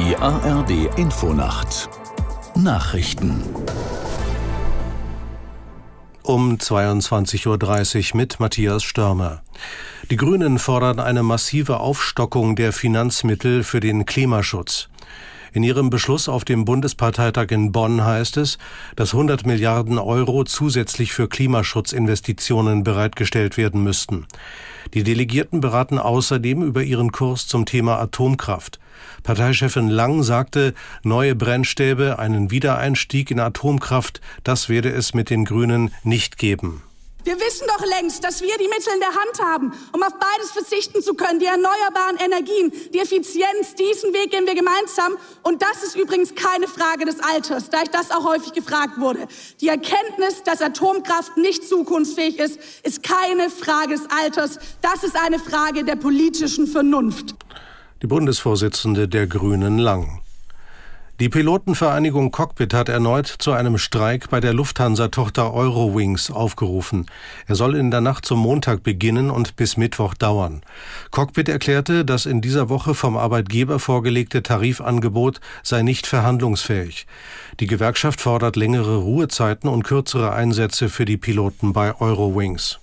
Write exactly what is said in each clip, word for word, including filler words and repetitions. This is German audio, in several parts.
Die A R D Infonacht Nachrichten um zweiundzwanzig Uhr dreißig mit Matthias Störmer. Die Grünen fordern eine massive Aufstockung der Finanzmittel für den Klimaschutz. In ihrem Beschluss auf dem Bundesparteitag in Bonn heißt es, dass hundert Milliarden Euro zusätzlich für Klimaschutzinvestitionen bereitgestellt werden müssten. Die Delegierten beraten außerdem über ihren Kurs zum Thema Atomkraft. Parteichefin Lang sagte, neue Brennstäbe, einen Wiedereinstieg in Atomkraft, das werde es mit den Grünen nicht geben. Wir wissen doch längst, dass wir die Mittel in der Hand haben, um auf beides verzichten zu können, die erneuerbaren Energien, die Effizienz, diesen Weg gehen wir gemeinsam. Und das ist übrigens keine Frage des Alters, da ich das auch häufig gefragt wurde. Die Erkenntnis, dass Atomkraft nicht zukunftsfähig ist, ist keine Frage des Alters. Das ist eine Frage der politischen Vernunft. Die Bundesvorsitzende der Grünen Lang. Die Pilotenvereinigung Cockpit hat erneut zu einem Streik bei der Lufthansa-Tochter Eurowings aufgerufen. Er soll in der Nacht zum Montag beginnen und bis Mittwoch dauern. Cockpit erklärte, das in dieser Woche vom Arbeitgeber vorgelegte Tarifangebot sei nicht verhandlungsfähig. Die Gewerkschaft fordert längere Ruhezeiten und kürzere Einsätze für die Piloten bei Eurowings.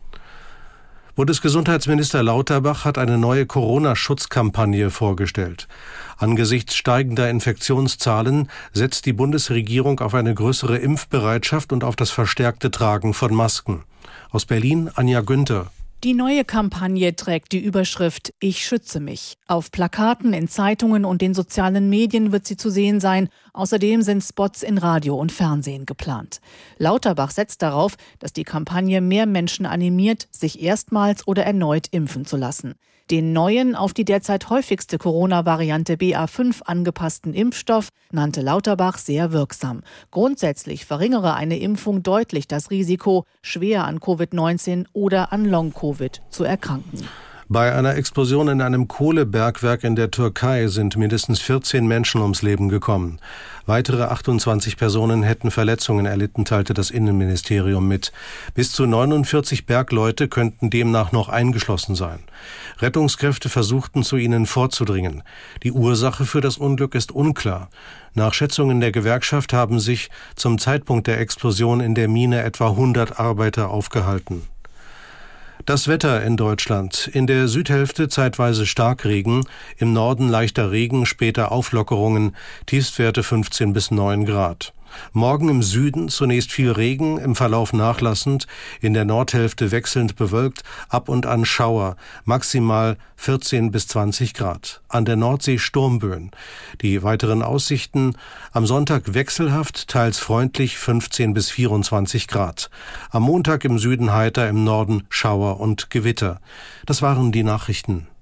Bundesgesundheitsminister Lauterbach hat eine neue Corona-Schutzkampagne vorgestellt. Angesichts steigender Infektionszahlen setzt die Bundesregierung auf eine größere Impfbereitschaft und auf das verstärkte Tragen von Masken. Aus Berlin Anja Günther. Die neue Kampagne trägt die Überschrift »Ich schütze mich«. Auf Plakaten, in Zeitungen und den sozialen Medien wird sie zu sehen sein. Außerdem sind Spots in Radio und Fernsehen geplant. Lauterbach setzt darauf, dass die Kampagne mehr Menschen animiert, sich erstmals oder erneut impfen zu lassen. Den neuen, auf die derzeit häufigste Corona-Variante B A fünf angepassten Impfstoff nannte Lauterbach sehr wirksam. Grundsätzlich verringere eine Impfung deutlich das Risiko, schwer an Covid neunzehn oder an Long-Covid zu erkranken. Bei einer Explosion in einem Kohlebergwerk in der Türkei sind mindestens vierzehn Menschen ums Leben gekommen. Weitere achtundzwanzig Personen hätten Verletzungen erlitten, teilte das Innenministerium mit. Bis zu neunundvierzig Bergleute könnten demnach noch eingeschlossen sein. Rettungskräfte versuchten, zu ihnen vorzudringen. Die Ursache für das Unglück ist unklar. Nach Schätzungen der Gewerkschaft haben sich zum Zeitpunkt der Explosion in der Mine etwa hundert Arbeiter aufgehalten. Das Wetter in Deutschland. In der Südhälfte zeitweise Starkregen, im Norden leichter Regen, später Auflockerungen, Tiefstwerte fünfzehn bis neun Grad. Morgen im Süden zunächst viel Regen, im Verlauf nachlassend, in der Nordhälfte wechselnd bewölkt, ab und an Schauer, maximal vierzehn bis zwanzig Grad. An der Nordsee Sturmböen. Die weiteren Aussichten: am Sonntag wechselhaft, teils freundlich, fünfzehn bis vierundzwanzig Grad. Am Montag im Süden heiter, im Norden Schauer und Gewitter. Das waren die Nachrichten.